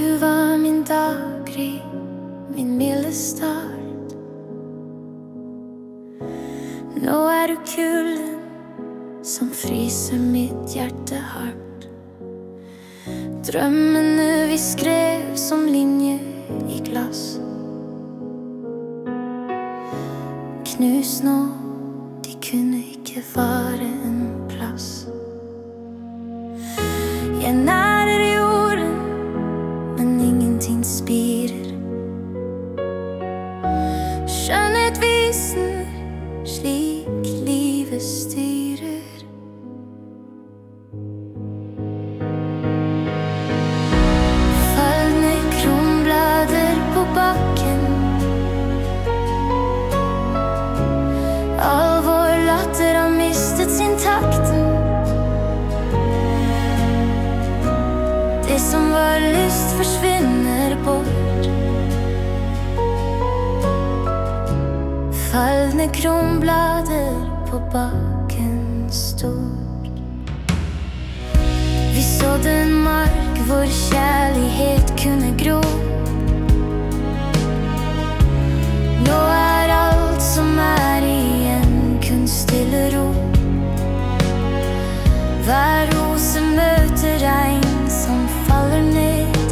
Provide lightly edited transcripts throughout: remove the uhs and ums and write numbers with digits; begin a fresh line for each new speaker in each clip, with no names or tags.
Du var min daggry, min milde start. Nå du kulden som fryser mitt hjerte hardt. Drømmene vi skrev som linjer i glass, knus nå, de kunne ikke vare en plass. Jeg nærer jorden, men ingenting spirer. Skjønnhet visner, slik livet styrer. Falne kronblader på bakken, all vår latter har mistet sin takten. Det som var lyst forsvinner bort. Falne kronblader på bakken står. Vi sådde en mark hvor kjærlighet kunne gro. Nå alt som igjen kun stille ro. Hver rose møter regn som faller ned.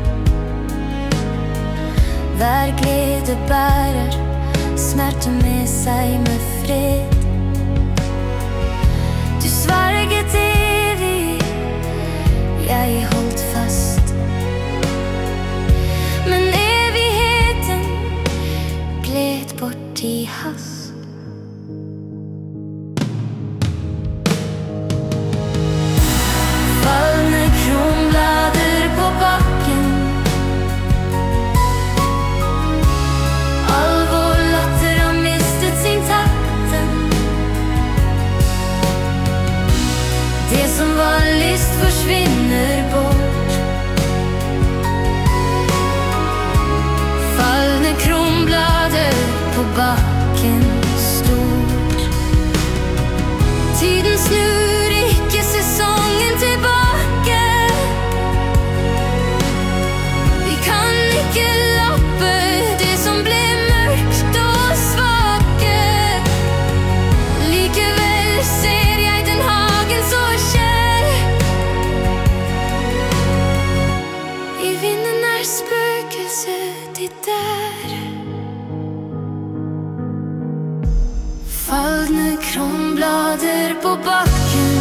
Hver glede bærer smerte med seg med fred. Du sverget evig, jeg holdt fast. Men evigheten gled bort i hast. Falne kronblader på bakken, all vår latter har mistet sin takten. Det som var lyst forsvinner bort. Falne kronblader på bakken stort. Tiden snur ikke sesongen tilbake. Vi kan ikke lappe det som ble mørkt og svake. Likevel ser jeg den hagen så kjær. I vinden spøkelset ditt der. Falne kronblader på bakken,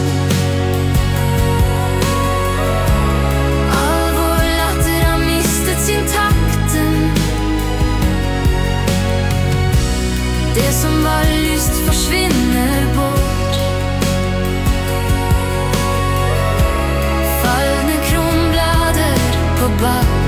all vår latter har mistet sin takten. Det som var lyst forsvinner bort. Falne kronblader på bakken.